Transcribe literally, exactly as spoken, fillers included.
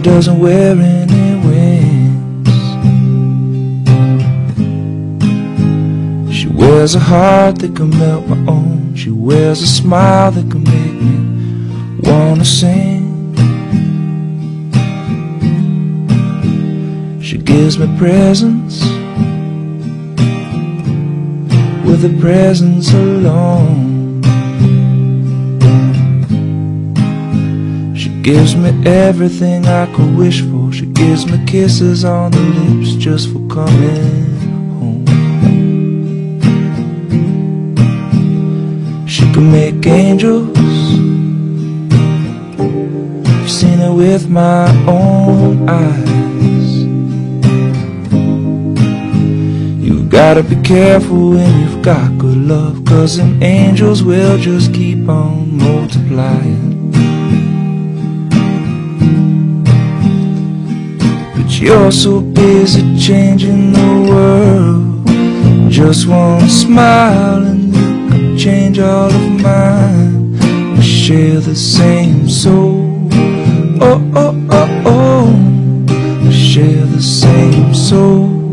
doesn't wear any wings. She wears a heart that can melt my own. She wears a smile that can make me wanna sing. She gives me presents with a presence alone. She gives me everything I could wish for. She gives me kisses on the lips just for coming home. She can make angels. I've seen it with my own eyes. You've gotta be careful when you've got good love, 'cause them angels will just keep on multiplying. But you're so busy changing the world. Just one smile and you can change all of mine. We share the same soul. Oh, oh, oh, oh. We share the same soul.